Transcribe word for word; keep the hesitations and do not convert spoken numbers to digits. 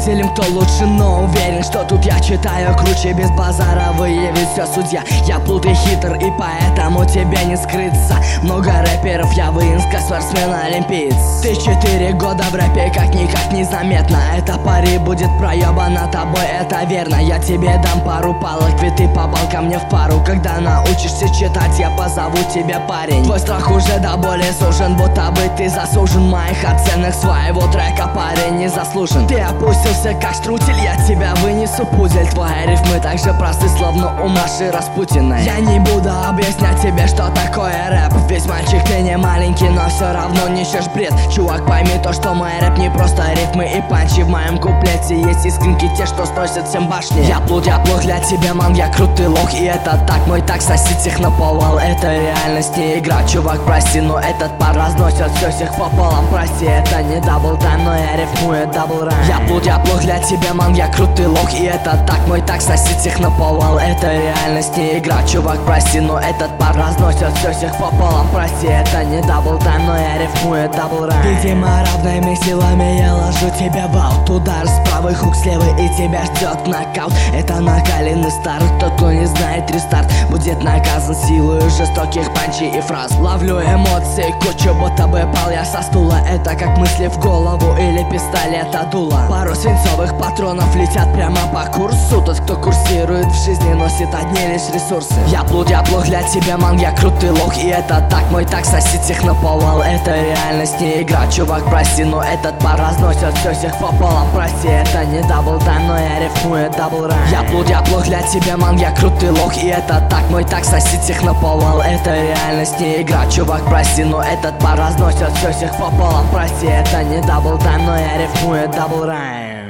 Определим, кто лучше, но уверен, что тут я читаю круче. Без базара выявит все судья. Я плут и хитр, и поэтому тебе не скрыться. Много рэперов, я воинска, спортсмен, олимпиец. Ты четыре года в рэпе, как никак незаметно. Это пари будет проебано тобой, это верно. Я тебе дам пару палок, ведь ты попал ко мне в пару. Когда научишься читать, я позову тебя, парень. Твой страх уже до боли сужен, будто бы ты засужен. Моих оценок своего трека, парень, не заслужен. Ты опустился как штрудель, я тебя вынесу пузель. Твои рифмы так же просты, словно у Маши Распутиной. Я не буду объяснять тебе, что такое рэп, ведь мальчик ты не маленький, но все равно несешь бред. Чувак, пойми то, что мой рэп не просто рифмы и панчи. В моем куплете есть искренки, те, что сносят всем башни. Я плут, я плох для тебя, ман, я крутый лох. И это так, мой так сосить их наповал. Это реальность, не игра, чувак, прости, но этот пар разносит все всех пополам. Прости, это не дабл тайм, но я рифмую дабл райм. Я плут, я плох для тебя, ман, я крутый лох. И это так, мой так сосить их наповал. Это реальность, не игра, чувак, прости, но этот пар разносит все всех пополам. Прости, это не дабл тайм, но я рифмую дабл райм. Видимо, равными силами я ложу тебя в аут. Удар с правой, хук с левой, и тебя ждет нокаут. Это накаленный старт, тот, кто не знает рестарт, будет наказан силой жестоких панчей и фраз. Ловлю эмоции, кучу, будто бы пал я со стула. Это как мысли в голову или пистолета дуло. Пару свинцовых патронов летят прямо по курсу. Тот, кто курсирует в жизни, носит одни лишь ресурсы. Я плут, я плох для тебя, ман, я крутый лох. И это так, мой так сосить их наповал. Это реальность, не игра, чувак, прости, но этот пар разносит все всех пополам. Прости, это не дабл тайм, но я рифмую дабл райм. Я плут, я плох для тебя, ман, я крутый лох. И это так, мой так сосить их наповал. Это реальность, не игра, чувак, прости, но этот пар разносит все всех пополам. Прости, это не дабл тайм, но я рифмую дабл райм.